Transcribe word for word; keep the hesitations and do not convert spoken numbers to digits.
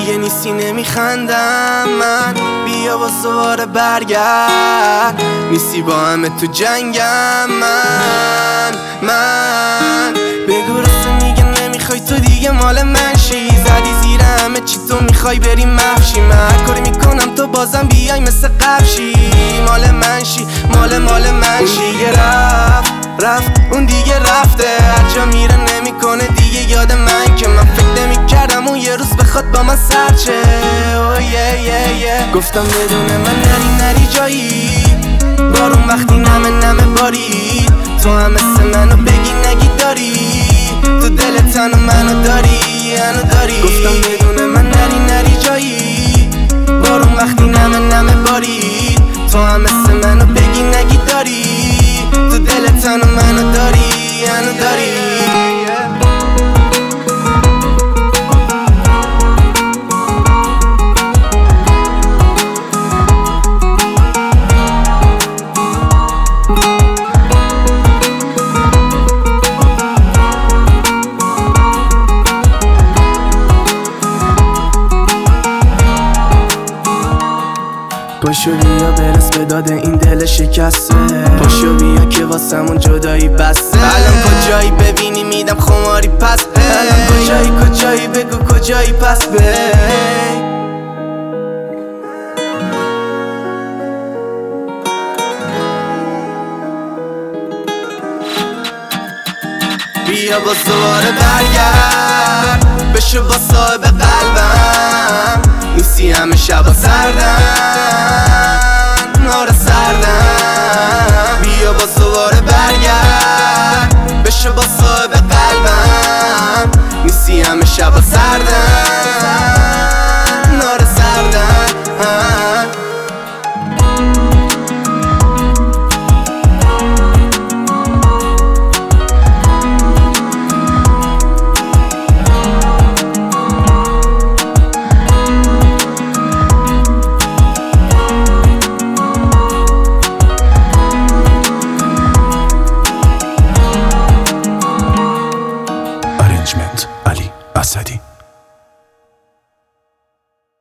دیگه نیستی نمیخندم من، بیا با دوباره برگرد، نیستی با همه تو جنگم من من بگو راست میگم نمیخوای تو دیگه مال من شی، زدی زیر همه چی تو میخوای بری محشی، من هر کاری میکنم تو بازم بیای مثل قبشی، مال من شی مال مال من شی. دیگه رفت رفت اون دیگه رفته، هر جا میره نمیکنه دیگه یاد من که من فکر نمیکردم اون یه روز بخواد با من سرچه. oh yeah yeah yeah. گفتم بدون من نری نری جایی، بارون وقتی نمه نمه باری، تو هم مثل منو بگی نگی داری، تو دلت هنو منو داری هنو داری. گفتم بدون من نری نری جایی، بارون وقتی نمه نمه باری، تو هم مثل منو بگی نگی داری، تو دلت هنو منو داری هنو داری. پاشو بیا برس به داد این دل شکسته، پاشو بیا که واسمون جدایی بسته، الان کجایی ببینی میدم خماری پس، الان کجایی کجایی بگو کجایی پس به. بیا با دوباره برگرد، بشو با صاحب قلبم، نیستی همه شبا سردن آره سردن. بیا با دوباره برگرد، بشو با صاحب قلبم، نیستی همه شبا سردن.